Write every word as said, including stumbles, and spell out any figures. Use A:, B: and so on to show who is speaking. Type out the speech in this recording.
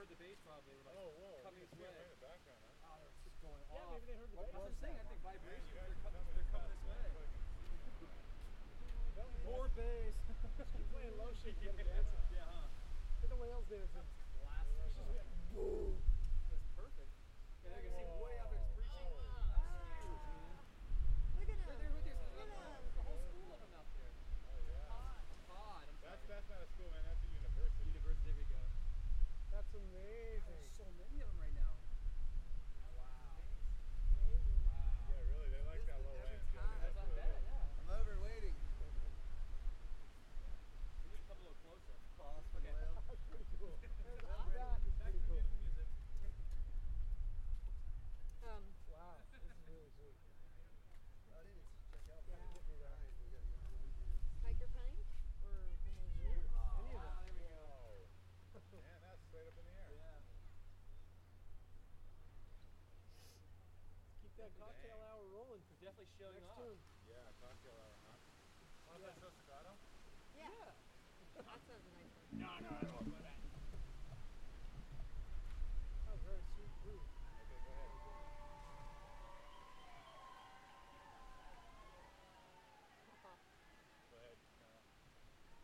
A: heard the bass probably. They were like
B: oh, whoa.
A: coming this way.
B: Right in the background, huh?
A: Oh, they're just going
C: Yeah,
A: off.
C: maybe they heard the
A: What,
C: bass.
A: that's what I'm saying. I think vibration.
B: Man,
A: They're, coming, they're coming this way.
C: More bass. Just keep playing low shit to get them dancing.
A: Yeah, huh?
C: Get the whales dancing.
A: Blast.
C: It's just like, boom.
A: That's perfect. And I can see way up there screeching.
D: Oh.
A: That's huge, man.
D: Look at
A: They're
D: him.
A: there with their,
D: Look at
A: there's
D: him.
A: the whole school of them out there.
B: Oh, yeah.
A: Pod. I'm
B: That's,
A: sorry.
B: that's not a school, man. That's a university.
A: University, there we go.
C: That's amazing.
A: There's so many of them right now. Wow.
D: Amazing.
A: Wow.
B: Yeah, really. They like
E: This
B: that
E: is
B: low
E: every
B: end. Yeah,
E: time.
B: that's
A: That's not
B: really
A: bad,
B: good.
A: yeah.
E: I'm over waiting.
A: We need to come a little closer.
E: Pause for
A: Okay.
E: whale.
C: That's pretty cool.
A: There's
C: That
A: opera.
C: is
A: Back
C: pretty
A: to
C: cool.
A: the music.
D: Um,
C: Wow, this is really sweet.
E: I didn't check out.
D: Yeah.
E: Get me right. We got to go on the weekend.
D: Tiger Pine or
C: Any of
A: Wow,
C: them.
A: there we go.
B: Whoa. Man, that's straight up in the air.
A: Yeah.
C: Keep that cocktail
B: Dang.
C: hour rolling.
A: They're definitely showing
C: Next
A: off.
C: tune.
B: Yeah, cocktail hour, huh? Want
C: Yeah.
B: that Staccato?
D: Yeah. That sounds a nice one.
B: No, no, I don't want that.